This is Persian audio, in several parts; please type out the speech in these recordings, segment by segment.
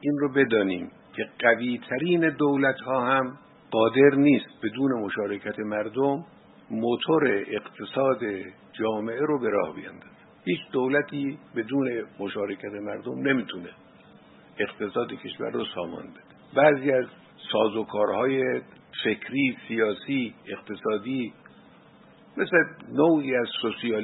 این رو بدانیم که قوی ترین دولت ها هم قادر نیست بدون مشارکت مردم موتور اقتصاد جامعه رو به راه بیاندازه. هیچ دولتی بدون مشارکت مردم نمیتونه اقتصاد کشور رو سامان بده. بعضی از سازوکارهای فکری، سیاسی، اقتصادی مثل نوعی از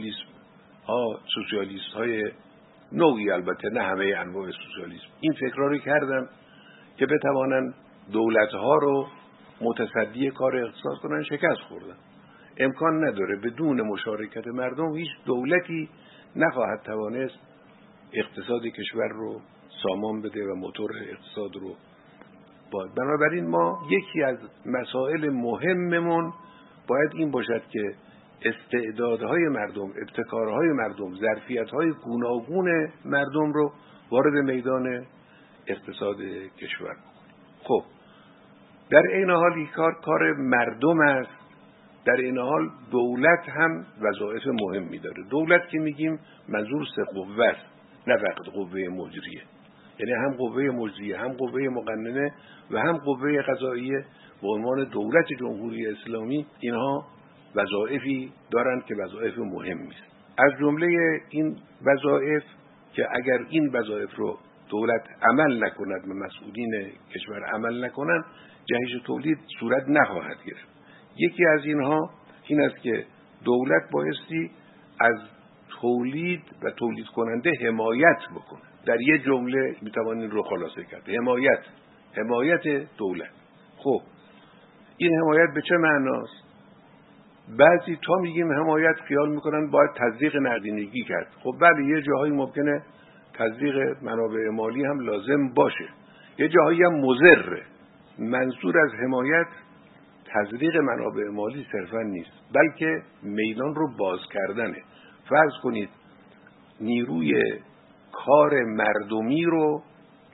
سوسیالیست های نوعی، البته نه همه انواع سوسیالیسم، این فکرها رو کردن که بتوانن دولت‌ها رو متصدی کار اقتصاد کنن، شکست خوردن. امکان نداره بدون مشارکت مردم هیچ دولتی نخواهد توانست اقتصاد کشور رو سامان بده و موتور اقتصاد رو باید. بنابراین ما یکی از مسائل مهممون باید این باشد که استعدادهای مردم، ابتکارهای مردم، ظرفیت‌های گوناگون مردم رو وارد میدان اقتصاد کشور بکنیم. خب در این حال این کار مردم است. در این حال دولت هم وظایف مهمی داره. دولت که میگیم منظور سه قوه است، نه فقط قوه مجریه، یعنی هم قوه مجریه، هم قوه مقننه و هم قوه قضاییه. به عنوان دولت جمهوری اسلامی اینها وظایفی دارند که وظایف مهمی است. از جمله این وظایف که اگر این وظایف رو دولت عمل نکند و مسئولین کشور عمل نکنند، جهش تولید صورت نخواهد گرفت. یکی از اینها این است که دولت بایستی از تولید و تولید کننده حمایت بکنه. در یک جمله میتوان این رو خلاصه کرد: حمایت دولت. خب این حمایت به چه معناست؟ بعضی تا میگیم حمایت خیال میکنن باید تزریق نقدینگی کرد. خب بله، یه جاهایی ممکنه تزریق منابع مالی هم لازم باشه، یه جاهایی هم مضره. منظور از حمایت تزریق منابع مالی صرفا نیست، بلکه میدان رو باز کردنه. فرض کنید نیروی کار مردمی رو،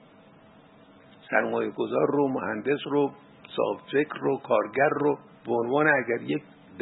سرمایه گذار رو، مهندس رو، صاحب فکر رو، کارگر رو به عنوان اگر یک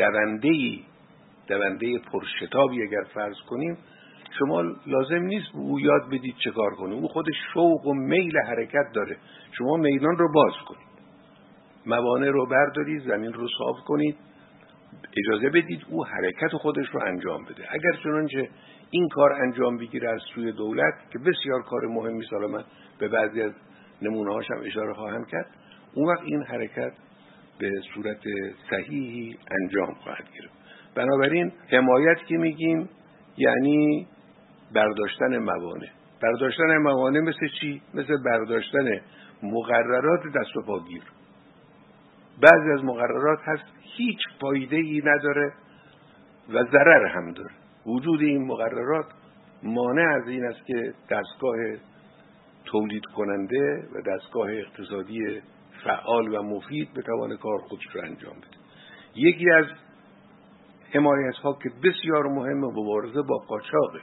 دونده پرشتابی اگر فرض کنیم، شما لازم نیست او یاد بدید چه کار کنه، او خودش شوق و میل حرکت داره. شما میدان رو باز کنید، موانع رو بردارید، زمین رو صاف کنید، اجازه بدید او حرکت خودش رو انجام بده. اگر چنانچه این کار انجام بگیره از سوی دولت، که بسیار کار مهمی است، من به بعضی از نمونه‌هاش هم اشاره خواهم کرد، اون وقت این حرکت به صورت صحیحی انجام خواهد گرفت. بنابراین حمایت که میگیم یعنی برداشتن موانع. برداشتن موانع مثل چی؟ مثل برداشتن مقررات دست و پاگیر. بعضی از مقررات هست هیچ فایده ای نداره و ضرر هم داره. وجود این مقررات مانع از این است که دستگاه تولید کننده و دستگاه اقتصادی فعال و مفید بتوانه کار خودش رو انجام بده. یکی از حمایت ها که بسیار مهمه مبارزه با قاچاقه.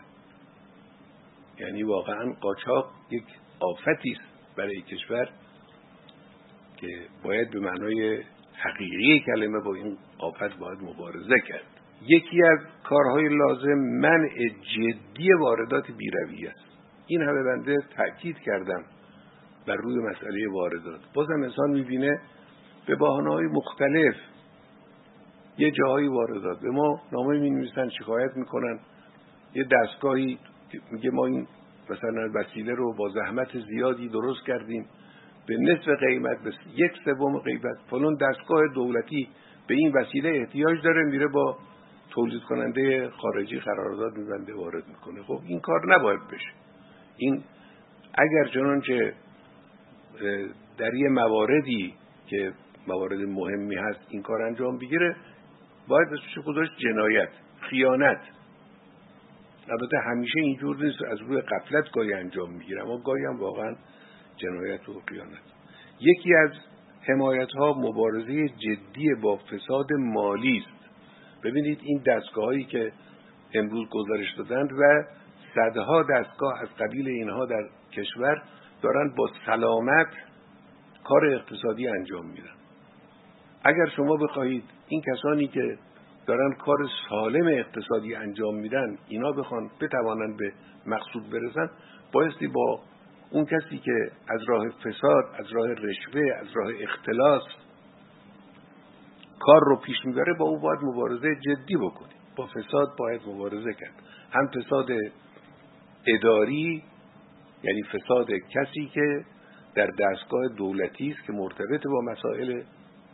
یعنی واقعا قاچاق یک آفتی است برای کشور که باید به معنای حقیقی کلمه با این آفت باید مبارزه کرد. یکی از کارهای لازم منع جدی واردات بی‌رویه است. این همه بنده تأکید کردم بر روی مسئله واردات. بازم انسان میبینه به بهانه‌های مختلف یه جاهای واردات به ما نامه می‌نویسن، شکایت میکنن. یه دستگاهی میگه ما این مثلا وسیله رو با زحمت زیادی درست کردیم، به نصف قیمت، به 1/3 قیمت، فلان دستگاه دولتی به این وسیله احتیاج داره، میره با تولید کننده خارجی قرارداد می‌بنده، وارد میکنه. خب این کار نباید بشه. این اگر چنانچه در یه مواردی که موارد مهمی هست این کار انجام بگیره، باید اسمش گذاشت جنایت، خیانت. البته همیشه اینجور نیست، از روی غفلت گاهی انجام میگیره، اما گاهی هم واقعا جنایت و خیانت. یکی از حمایت ها مبارزه جدی با فساد مالی است. ببینید این دستگاهایی که امروز گزارش دادند و صدها دستگاه از قبیل اینها در کشور دارن با سلامت کار اقتصادی انجام میدن. اگر شما بخواهید این کسانی که دارن کار سالم اقتصادی انجام میدن اینا بتوانن به مقصود برسن، بایستی با اون کسی که از راه فساد، از راه رشوه، از راه اختلاس کار رو پیش میبره، با او باید مبارزه جدی بکنیم. با فساد باید مبارزه کرد، هم فساد اداری، یعنی فساد کسی که در دستگاه دولتی است که مرتبط با مسائل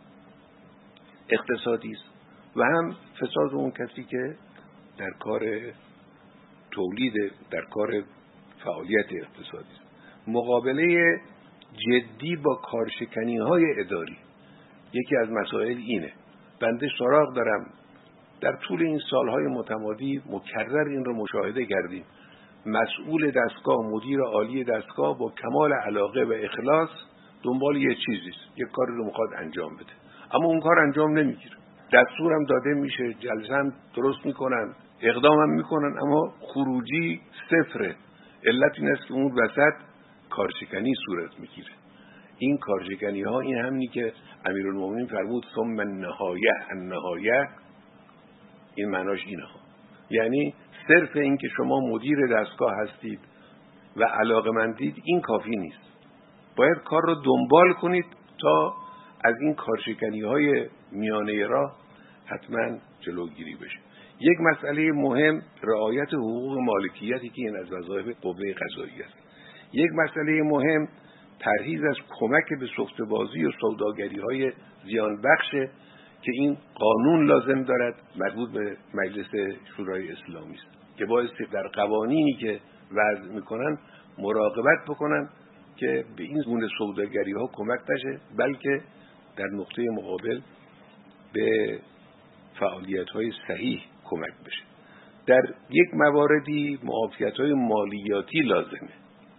اقتصادی است، و هم فساد اون کسی که در کار تولید، در کار فعالیت اقتصادی است. مقابله جدی با کارشکنی‌های اداری یکی از مسائل اینه. بنده سراغ دارم، در طول این سالهای متمادی مکرر این رو مشاهده کردیم، مسئول دستگاه، مدیر عالی دستگاه با کمال علاقه و اخلاص دنبال یه چیزیست، یک کاری رو میخواد انجام بده، اما اون کار انجام نمیگیره. دستورم داده میشه، جلسه هم درست میکنن، اقدامم میکنن، اما خروجی صفره. علت این است که اون وسط کارشکنی صورت میگیره. این کارشکنی ها این همینی که امیرالمومنین فرمود ثم النهایه، این معناش اینه ها. یعنی صرف این که شما مدیر دستگاه هستید و علاقمندید این کافی نیست، باید کار رو دنبال کنید تا از این کارشکنی های میانه راه حتما جلوگیری بشه. یک مسئله مهم رعایت حقوق مالکیتی که این از وظایف قوه قضاییه است. یک مسئله مهم پرهیز از کمک به سفته‌بازی و سوداگری های زیان بخشه که این قانون لازم دارد، مربوط به مجلس شورای اسلامی است، که باید در قوانینی که وضع میکنن مراقبت بکنن که به این گونه سوداگری ها کمک نشه، بلکه در نقطه مقابل به فعالیت های صحیح کمک بشه. در یک مواردی معافیت های مالیاتی لازمه،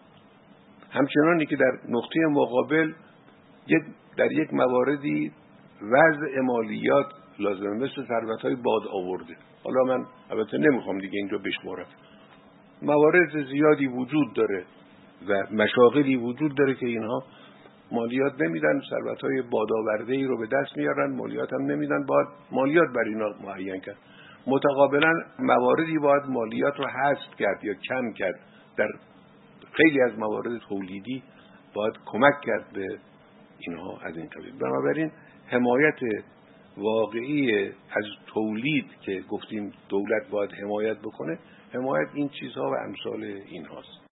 همچنانی که در نقطه مقابل در یک مواردی وضع مالیات لازمه، مثل ثروت‌های باد آورده. حالا من البته نمیخوام دیگه اینجا بشمارم، موارد زیادی وجود داره و مشاغلی وجود داره که اینها مالیات نمیدن، ثروت‌های باد آورده‌ای رو به دست میارن، مالیات هم نمیدن، باید مالیات بر اینا معین کرد. متقابلا مواردی باید مالیات رو حذف کرد یا کم کرد. در خیلی از موارد تولیدی باید کمک کرد به اینها از این قبیل. بنابراین حمایت واقعی از تولید که گفتیم دولت باید حمایت بکنه، حمایت این چیزها و امثال این هاست.